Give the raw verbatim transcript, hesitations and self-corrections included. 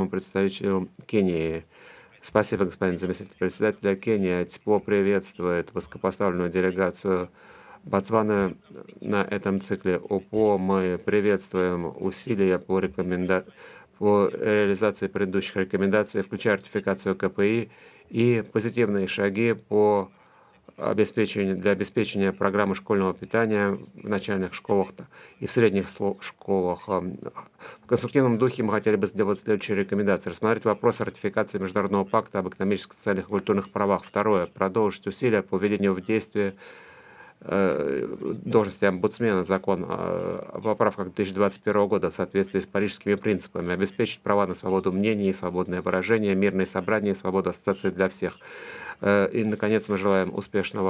высокопоставленному представителю Кении. Спасибо, господин заместитель председателя. Кения тепло приветствует высокопоставленную делегацию Ботсваны на этом цикле ОПО. Мы приветствуем усилия по, рекоменда... по реализации предыдущих рекомендаций, включая ратификацию КПИ и позитивные шаги по обеспечению, для обеспечения программы школьного питания в начальных школах и в средних сло- школах. Ам, В конструктивном духе мы хотели бы сделать следующие рекомендации. Рассмотреть вопрос о ратификации Международного пакта об экономических, социальных и культурных правах. Второе. Продолжить усилия по введению в действие э, должности омбудсмена, закон о поправках две тысячи двадцать первого года в соответствии с парижскими принципами, обеспечить права на свободу мнений, свободное выражение, мирные собрания, свободу ассоциации для всех. Э, И, наконец, мы желаем успешного